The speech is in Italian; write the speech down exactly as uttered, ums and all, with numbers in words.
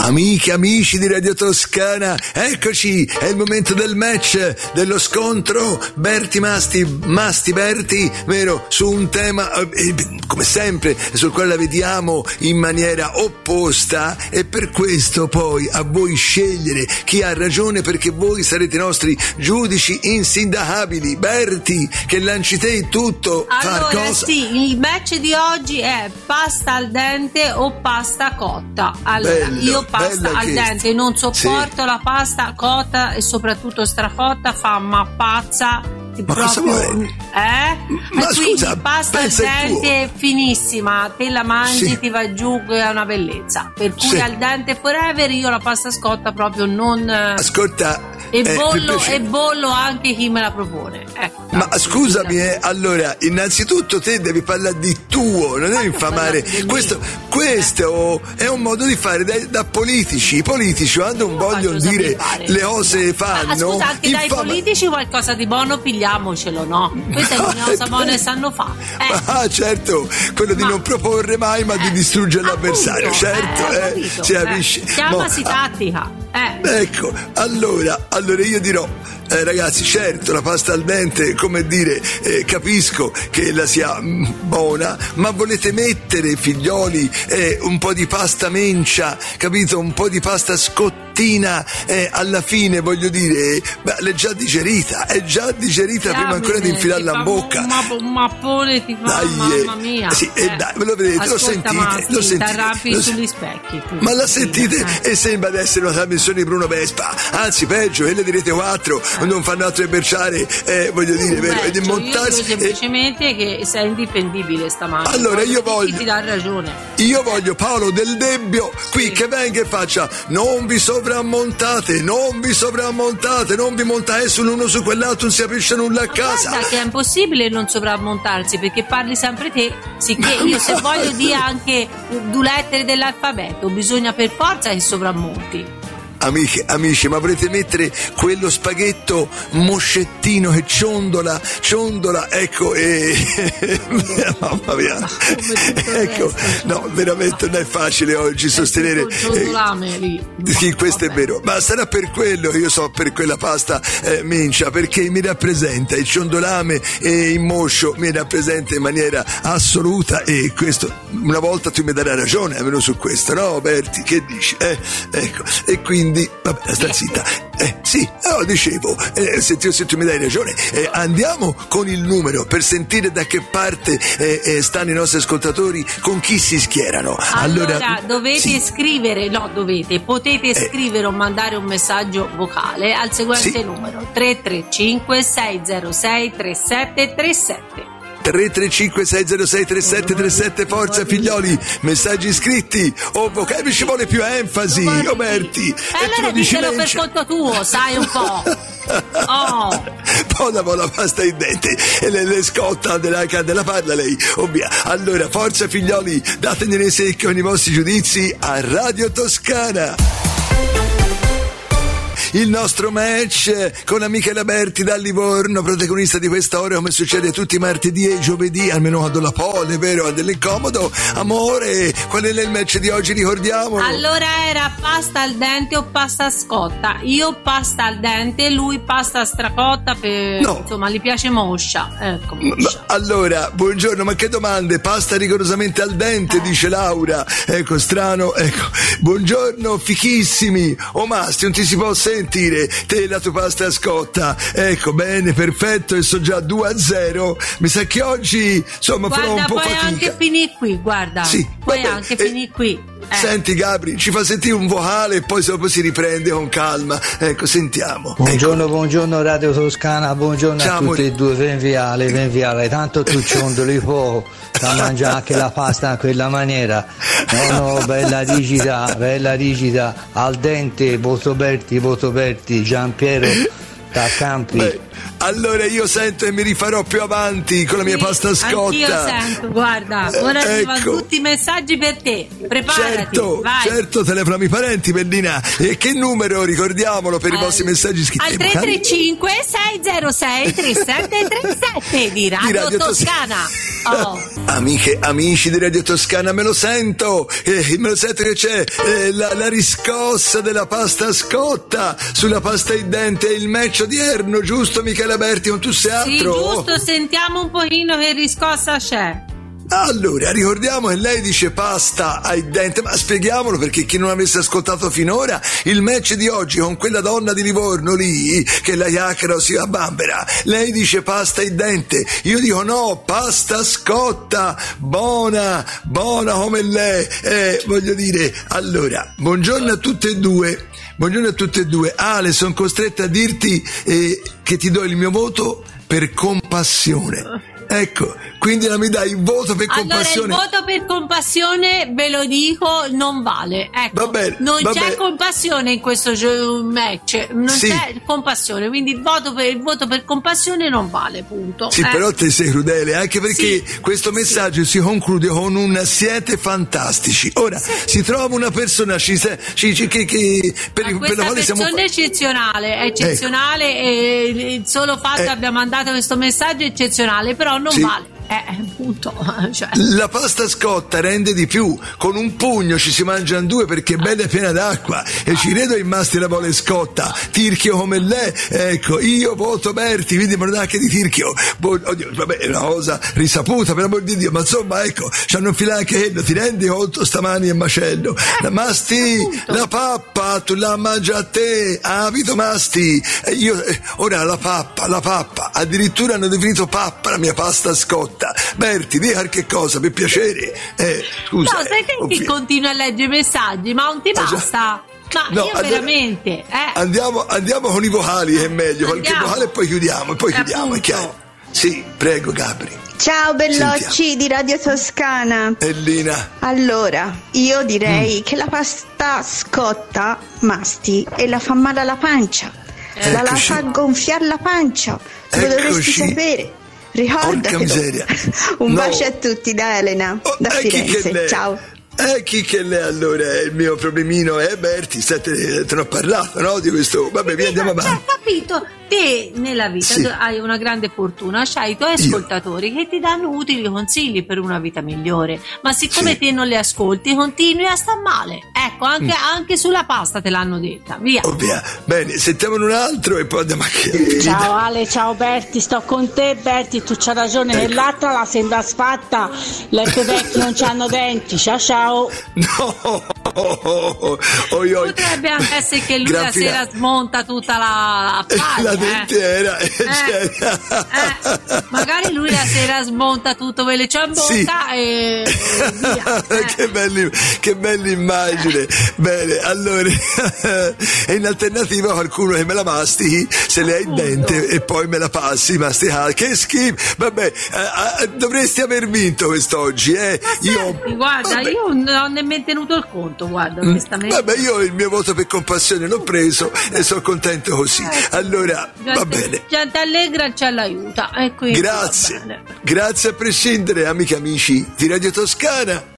Amiche, amici di Radio Toscana, eccoci, è il momento del match, dello scontro Berti Masti, Masti Berti, vero, su un tema, eh, come sempre, sul quale la vediamo in maniera opposta, e per questo poi a voi scegliere chi ha ragione, perché voi sarete i nostri giudici insindacabili. Berti, che lanci te tutto, allora, far cosa? Sì, il match di oggi è pasta al dente o pasta cotta. Allora, Bello, io pasta al che... dente non sopporto sì. La pasta cotta e soprattutto stracotta, fa ma pazza. Ma proprio, cosa vuoi? Eh? Ma e scusa, quindi pasta al dente finissima, te la mangi, sì. ti va giù, è una bellezza. Per cui sì. al dente forever, io la pasta scotta proprio non. Ascolta. E eh, bollo, e bollo anche chi me la propone. Ecco, ma scusami, eh, allora, innanzitutto te devi parlare di tuo, non devi infamare. Questo, questo è un modo di fare da, da politici. I politici quando non vogliono dire le cose fanno. Ma scusa, anche dai infama... politici qualcosa di buono pigliamocelo, no? Questa è una cosa buona e sanno fare. Eh. Ah, certo, quello di ma... non proporre mai, ma eh. di distruggere Appunto, l'avversario, certo, eh, eh, si capisce. Eh. Chiamasi Mo, tattica. Eh. Ecco, allora, allora io dirò, eh, ragazzi, certo, la pasta al dente, come dire, eh, capisco che la sia mh, buona, ma volete mettere, figlioli, eh, un po' di pasta mencia, capito? Un po' di pasta scottina, eh, alla fine, voglio dire, beh, l'è già digerita, è già digerita Chiamine, prima ancora di infilarla in bocca. Un, ma- un mappone ti fa, dai, mamma mia. Sì, eh. eh, dai, ve lo vedete, Ascolta, lo sentite, ma lo sì, sentite. t'arrampi Lo sugli specchi. Tu, ma la sentite eh. e sembra di essere una trasmissione di Bruno Vespa, anzi peggio, e le direte quattro, eh. non fanno altro che berciare, eh, voglio dire, vero, ed montarsi. Io semplicemente eh. che sei indifendibile stamani. Allora io voglio, ti dà ragione. Io voglio Paolo Del Debbio qui, sì. che venga e faccia: non vi sovrammontate, non vi sovrammontate, non vi montate su l'uno su quell'altro, non si capisce nulla a casa. Guarda che è impossibile non sovrammontarsi, perché parli sempre te, sicché io se voglio dire anche due lettere dell'alfabeto bisogna per forza che sovrammonti. Amiche, amici, ma volete mettere quello spaghetto moscettino che ciondola, ciondola, ecco, e mamma mia, ecco, no, veramente non è facile oggi sostenere. Eh, sì, questo vabbè. È vero, ma sarà per quello che io so per quella pasta eh, mincia, perché mi rappresenta il ciondolame e il moscio, mi rappresenta in maniera assoluta, e questo, una volta tu mi darai ragione almeno su questo, no Berti, che dici? Eh, ecco, e quindi vabbè, sta zitta. Eh, sì, oh, dicevo, eh, se, tu, se tu mi dai ragione, eh, andiamo con il numero per sentire da che parte eh, eh, stanno i nostri ascoltatori, con chi si schierano. Allora, allora dovete sì. scrivere, no, dovete, potete eh. scrivere o mandare un messaggio vocale al seguente sì. numero: tre tre cinque sei zero sei tre sette tre sette. tre tre cinque sei zero sei tre sette tre sette, forza figlioli, messaggi scritti o vocali, ci vuole più enfasi, o Berti, e allora ditelo per conto tuo, sai un po'. Oh. Poi dopo la pasta in dente e le, le scotta della candela, parla lei, ovvia. Allora, forza figlioli, dategliene secchi con i vostri giudizi a Radio Toscana. Il nostro match con Michela Berti da Livorno, protagonista di questa ora, come succede tutti i martedì e giovedì, almeno quando la pole, vero? Ha dell'incomodo. Amore, qual è il match di oggi, ricordiamolo? Allora era pasta al dente o pasta scotta. Io pasta al dente, lui pasta stracotta, per... no. Insomma, gli piace moscia. Ecco, moscia. Ma, allora, buongiorno, ma che domande? Pasta rigorosamente al dente, eh. dice Laura. Ecco, strano, ecco. Buongiorno, fichissimi. Oh Masti, non ti si può sentire te la tua pasta scotta. Ecco, bene, perfetto, e so già due a zero. Mi sa che oggi insomma guarda, farò un po' puoi fatica. Anche finì qui, guarda. Sì, puoi vabbè, anche eh, finì qui. Eh. Senti Gabri, ci fa sentire un vocale e poi dopo si riprende con calma. Ecco, sentiamo. Buongiorno, ecco. buongiorno Radio Toscana, buongiorno Ciao, a tutti e due, venviale, venviale, tanto tu ciondoli po', da mangiare anche la pasta in quella maniera. No, no, bella rigida, bella rigida, al dente, voto Berti, voto Berti, Giampiero da Campi. Beh, allora io sento e mi rifarò più avanti con la mia sì, pasta scotta. Anch'io sento, guarda, ora eh, arrivano ecco. tutti i messaggi per te. Preparati, certo, vai. certo, telefonami i parenti, Bellina. E che numero, ricordiamolo, per al, i vostri messaggi scritti? Al tre tre cinque sei zero sei tre sette tre sette di Radio, di Radio Toscana. Toscana. Oh. Amiche, amici di Radio Toscana, me lo sento, eh, me lo sento che c'è eh, la, la riscossa della pasta scotta sulla pasta ai denti, il match odierno, giusto Michela Berti, non tu sei altro? Sì, giusto, sentiamo un pochino che riscossa c'è. Allora, ricordiamo che lei dice pasta ai denti, ma spieghiamolo perché chi non avesse ascoltato finora il match di oggi con quella donna di Livorno lì, che la chiacchiera si a bambera, lei dice pasta ai denti, io dico no, pasta scotta, buona, buona come lei, eh, voglio dire, allora, buongiorno a tutte e due, buongiorno a tutte e due, Ale, sono costretta a dirti eh, che ti do il mio voto per compassione. Ecco, quindi non mi dai il voto per compassione. Allora il voto per compassione, ve lo dico, non vale. Ecco, va bene, non va c'è bene. compassione in questo match, non sì. c'è compassione, quindi il voto per, il voto per compassione non vale, punto. Sì, eh. però te sei crudele, anche perché sì. questo messaggio sì. si conclude con un siete fantastici. Ora, sì. si trova una persona ci, ci, ci, che, che, per, Ma per la quale siamo... persona è eccezionale, è eccezionale ecco. E il solo fatto che eh. abbia mandato questo messaggio è eccezionale, però non sì. vale. Eh, punto. Cioè. La pasta scotta rende di più, con un pugno ci si mangiano due perché è bella e piena d'acqua e ci credo in masti la vuole scotta, tirchio come lei, ecco, io voto Berti, quindi me lo dà anche di tirchio, oddio, vabbè, è una cosa risaputa per amor di Dio, ma insomma ecco, ci hanno infilato anche quello, ti rendi conto stamani è macello, la masti, appunto. La pappa, tu la mangia a te, abito masti, e io, ora la pappa, la pappa, addirittura hanno definito pappa la mia pasta scotta. Berti, dica qualche cosa per piacere. Eh, scusa. No, sai che ovvio. Chi continua a leggere i messaggi, ma non ti basta? Ma no, io allora, veramente. Eh. Andiamo, andiamo con i vocali, è meglio. Andiamo. Qualche vocale e poi chiudiamo. E poi chiudiamo, appunto. È chiaro. Sì, prego, Gabri. Ciao Bellocci Sentiamo. Di Radio Toscana. Ellina. Allora, io direi mm. che la pasta scotta masti e la fa male alla pancia. Eh. La, la Eccoci. fa gonfiare la pancia. Lo Eccoci. dovresti sapere. Ricordatelo. Un no. bacio a tutti da Elena, oh, da Firenze. Ciao. Eh, chi che lei allora è il mio problemino, eh Berti, state, te ne ho parlato, no? Di questo, vabbè, via, andiamo avanti. Cioè, capito? Te nella vita sì. hai una grande fortuna, c'hai i tuoi ascoltatori Io. che ti danno utili consigli per una vita migliore, ma siccome sì. te non li ascolti, continui a star male. Ecco, anche, mm. anche sulla pasta te l'hanno detta, via. Oh, via. Bene, sentiamo un altro e poi andiamo a chiedere. Ciao Ale, ciao Berti, sto con te Berti, tu c'hai ragione, ecco. Nell'altra la sembra sfatta, le tue vecchie non c'hanno denti, ciao ciao. No, oh, oh, oh, io, potrebbe anche essere che lui Gran la fila. sera smonta tutta la paglia, la dentiera eh. Eh, eh, magari lui la sera smonta tutto quello che c'è in bocca sì. e, e via, eh. che, belli, che bella immagine. Bene, allora e in alternativa qualcuno che me la mastichi se le hai il dente e poi me la passi masticata, che schifo, vabbè, eh, eh, dovresti aver vinto quest'oggi, eh. Io, guarda, vabbè. io non ho nemmeno tenuto il conto, guarda, onestamente. Vabbè, io il mio voto per compassione l'ho preso e sono contento così. Allora, gente, va bene. Gente allegra c'è l'aiuta. E quindi grazie, grazie a prescindere, amiche e amici di Radio Toscana.